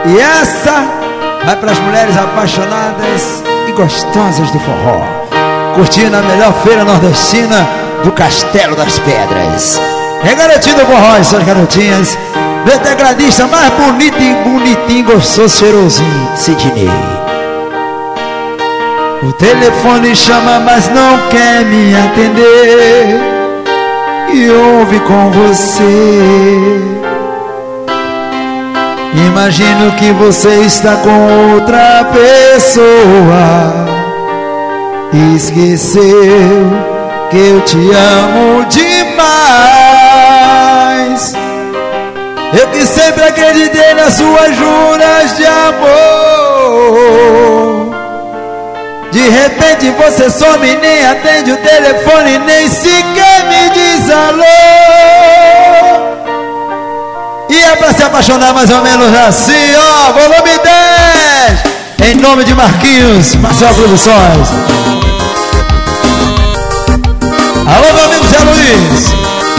E essa vai para as mulheres apaixonadas e gostosas do forró, curtindo a melhor feira nordestina do Castelo das Pedras. É garotinho do forró, essas garotinhas do tecladista mais bonito e bonitinho, gostoso, cheirosinho, Sidney. O telefone chama, mas não quer me atender, e ouve com você. Imagino que você está com outra pessoa, esqueceu que eu te amo demais. Eu que sempre acreditei nas suas juras de amor. De repente você some, nem atende o telefone, nem sequer me diz alô. E é pra se apaixonar mais ou menos assim, ó, volume 10, em nome de Marquinhos, Marcel Produções. Alô, meu amigo Zé Luiz.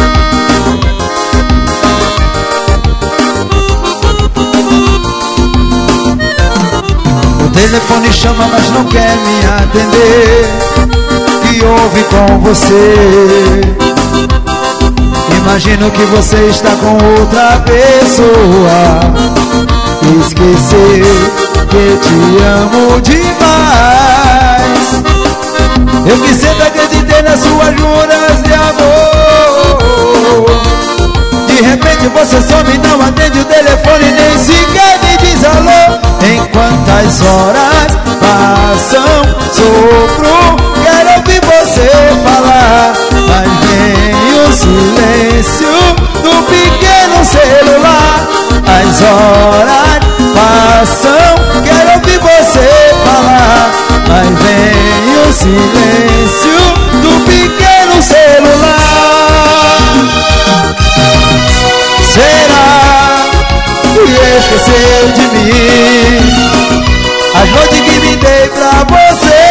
O telefone chama, mas não quer me atender, que houve com você? Imagino que você está com outra pessoa, esqueceu que eu te amo demais. Eu que sempre acreditei nas suas juras de amor. De repente você some, não atende o telefone, nem sequer me diz alô. Enquanto as horas passam, sofro, quero ouvir você falar, mas vem o silêncio do pequeno celular. As horas passam, quero ouvir você falar, mas vem o silêncio do pequeno celular. Será que esqueceu de mim as noites que me dei pra você?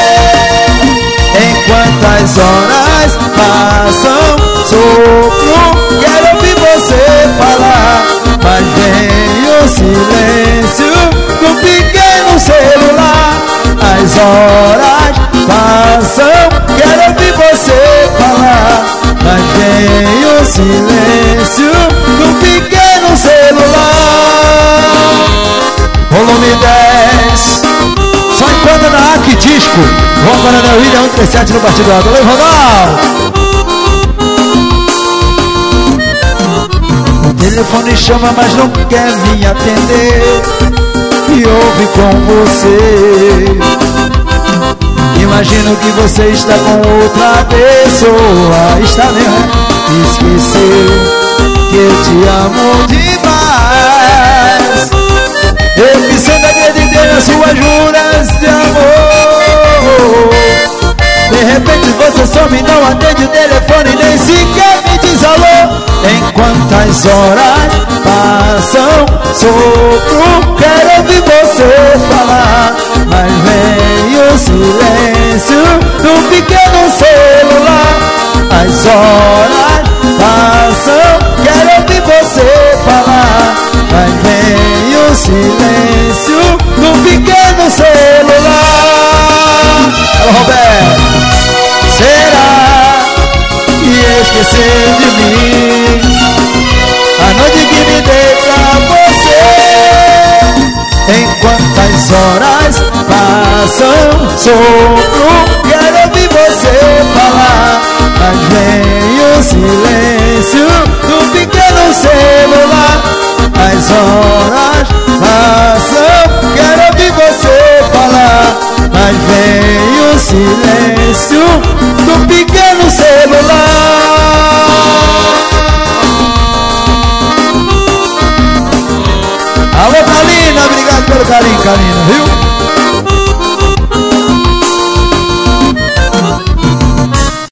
Enquanto as horas passam, sofro, quero ouvir você falar, mas vem o silêncio do pequeno celular. As horas passam, quero ouvir você falar, mas vem o silêncio do pequeno celular. Volume 10, só enquanto na AC Disco, João Coronel William 137 no Partido Alto. Alô, Ronaldo. O telefone chama, mas não quer me atender, e ouve com você. Imagino que você está com outra pessoa, está mesmo, esqueceu que eu te amo demais. Eu que sempre acreditei nas suas juras de amor. De repente você some, não atende o telefone, nem sequer me diz alô. Enquanto as horas passam, sofro, quero ouvir você falar, mas vem o silêncio do pequeno celular. As horas passam, quero ouvir você falar, mas vem o silêncio do pequeno celular. Alô, Roberto. Será que esqueceu de mim a noite que me dei pra você? Enquanto as horas passam, sofro, quero ouvir você falar, mas vem o silêncio do pequeno celular. As horas passam, quero ouvir você falar, mas vem o silêncio do pequeno celular. Alô, Kalina, obrigado pelo carinho, Kalina, viu?